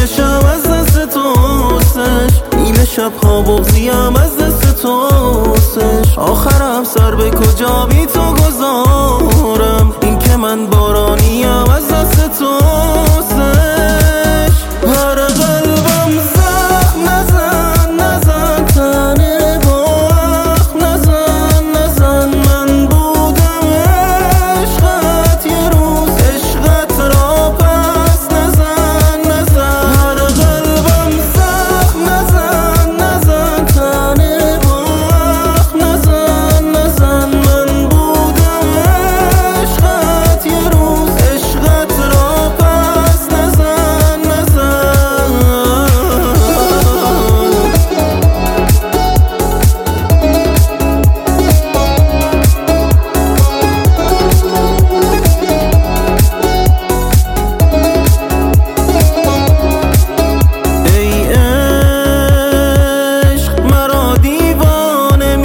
میکشم از دست توستش، نیمه شبها بغضیم از دست توستش. آخرم سر به کجا بی تو گذارم، این که من بارانیم از دست توستش. هر قلبم زخم نزن نزن، تنه باخ نزن نزن، من بودم عشقت یه روز، عشقت را پس نزن نزن. هر قلبم زخم نزن نزن، تنه باخ نزن نزن، من بودم عشقت یه روز، عشقت را پس نزن نزن. ای عشق مرا دیوانه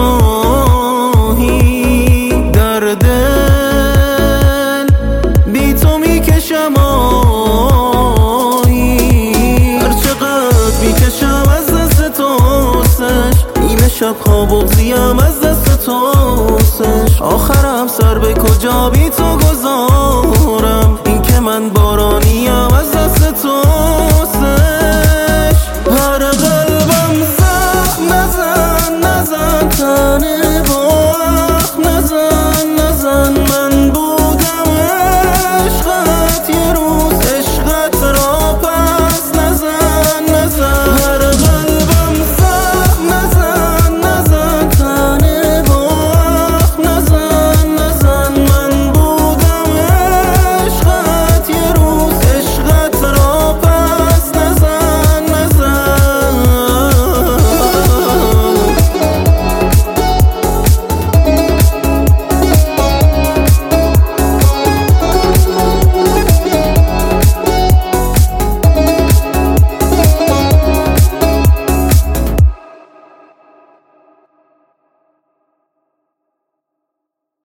میخواهی، در دل بی تو میکشم آهی. هر چقدر میکشم از دست توستش، نیمه شبها بغضیم از دست توستش. آخرم سر به کجا بی تو گذارم،